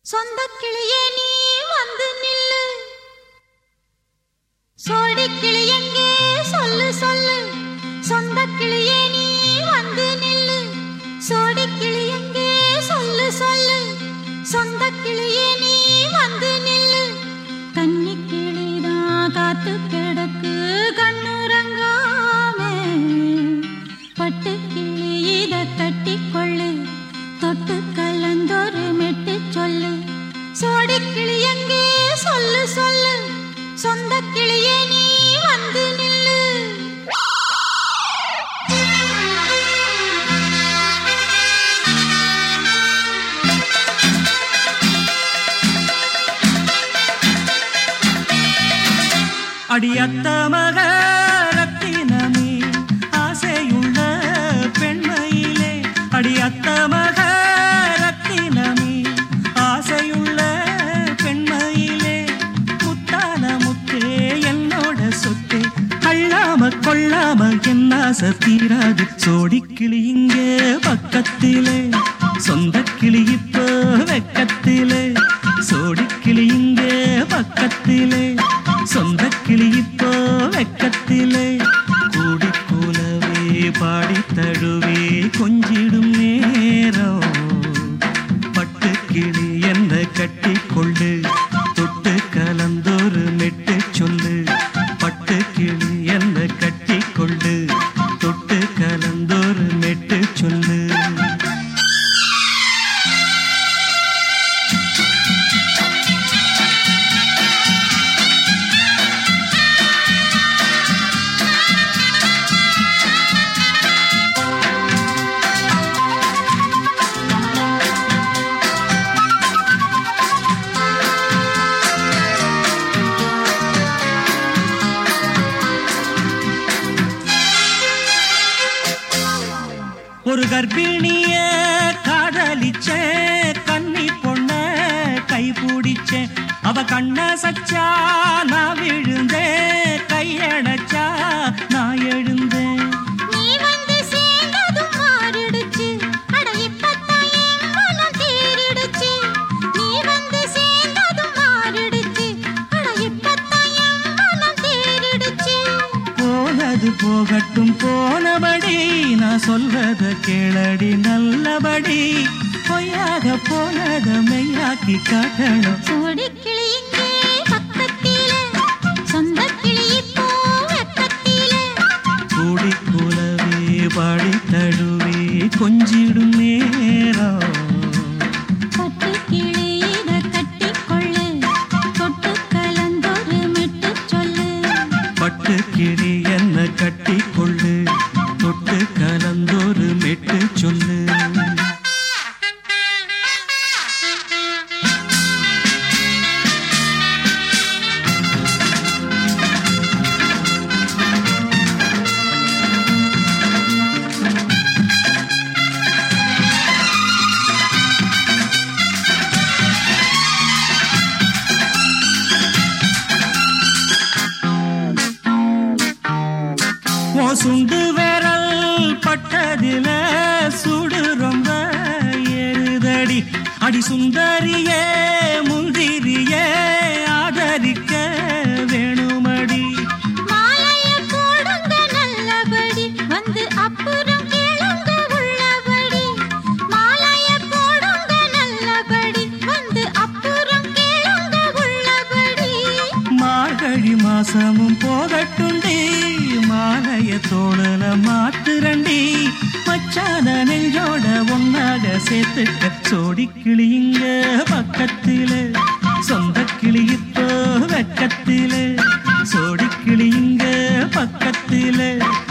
சொந்த கிளியே நீ வந்து நில்லு, சோடி கிளி எங்கே சொல்லு சொல்லு. சொந்த கிளியே நீ வந்து நில்லு, சோடி கிளி எங்கே சொல்லு சொல்லு. சொந்த கிளியே நீ வந்து நில்லு. கன்னி கிளிதான் காத்து கிடக்கு கண்ணுறங்காமே, பட்டு கிளி இத கட்டிக்கொள்ளு, தொட்டு கலந்தொரு மெட்டு சொல்லு. சோடி கிளி எங்கே சொல்லு சொல்லு. சொந்த கிளியே நீ வந்து நில்லு. அடியத்த மக ரத்தினமே ஆசையுள்ள பெண்மையிலே, அடியத்த மக ரத்தினமே ஆசையுள்ள பெண்மையிலே, முத்தான முத்தே என்னோட சொத்தே, அள்ளாம கொள்ளாம என்ன தீராது. சோடிக்கிளி இங்கே பக்கத்திலே, சொந்த கிளி இப்போ வெக்கத்திலே. சோடிக்கிளி இங்கே பக்கத்திலே, சொந்த கிளி இப்போ வெக்கத்திலே. கூடி கூலவே பாடி தழுவே கொஞ்சிடும் நேரம், பட்டு கிளி என்ன கட்டி கொள்ளு, தொட்டு கலந்தொரு மெட்டு சொல்லு. பட்டு கிளி என்ன கட்டி கொள்ளு, தொட்டு கலந்தொரு மெட்டு சொல்லு. ஒரு கர்ப்பிணிய காதலிச்ச கன்னி பொண்ண கை பிடிச்ச, அவ கண்ண சச்சா நான் விழுந்தேன், கையடைச்சா நான் எழுந்தேன். நீ வந்து சேர்ந்ததும் மாறிடுச்சு, அட இப்பத்தான் என் மனம் தேறிடுச்சு. நீ வந்து சேர்ந்ததும் மாறிடுச்சு, அட இப்பத்தான் என் மனம் தேறிடுச்சு. போனது போகட்டும் போனபடி, நான் சொல்றத கேளடி நல்லபடி. பொய்யாக போனத மெய்யாக்கி காட்டணும். சோடி கிளி இங்கே பக்கத்திலே, சொந்த கிளி இப்போ வெக்கத்திலே. கூடி கூலவே பாடி தழுவே கொஞ்சிடும் நேரம், பட்டு கிளி இத கட்டிக்கொள்ளு, தொட்டு கலந்தொரு மெட்டு சொல்லு. பட்டு கிளி என்ன கட்டி கொள்ளு, தொட்டு கலந்தொரு மெட்டு சொல்லு. சுண்டு விரல் பட்டதில சுடு ரொம்ப ஏறுதடி. அடி சுந்தரியே முந்திரியே ஆதரிக்க வேணுமடி. மாலைய போடுங்க நல்லபடி, வந்து அப்புறம் கேளுங்க உள்ளபடி. மாலைய போடுங்க நல்லபடி, வந்து அப்புறம் கேளுங்க உள்ளபடி. மார்கழி மாசமும் போகட்டுண்டி, மாலைய தோழல மாத்துரண்டி. மச்சான நெஞ்சோட ஒன்னாக சேர்த்துக்க. சோடி கிளி இங்க பக்கத்திலே, சொந்த கிளி இப்போ வெக்கத்திலே. சோடி கிளி இங்க பக்கத்திலே,